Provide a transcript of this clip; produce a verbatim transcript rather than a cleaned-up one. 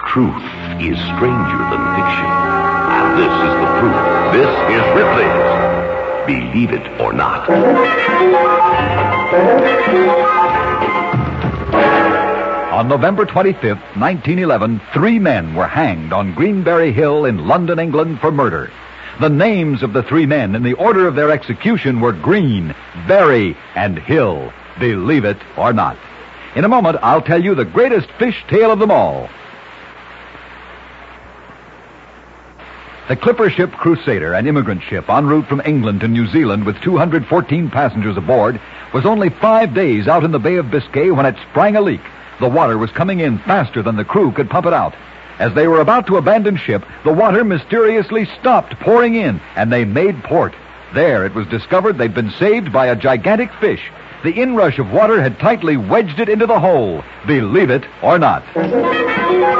Truth is stranger than fiction. And this is the proof. This is Ripley's Believe It or Not. On November twenty-fifth, nineteen eleven, three men were hanged on Greenberry Hill in London, England for murder. The names of the three men in the order of their execution were Green, Berry, and Hill. Believe it or not. In a moment, I'll tell you the greatest fish tale of them all. The clipper ship Crusader, an immigrant ship en route from England to New Zealand with two hundred fourteen passengers aboard, was only five days out in the Bay of Biscay when it sprang a leak. The water was coming in faster than the crew could pump it out. As they were about to abandon ship, the water mysteriously stopped pouring in, and they made port. There it was discovered they'd been saved by a gigantic fish. The inrush of water had tightly wedged it into the hole. Believe it or not.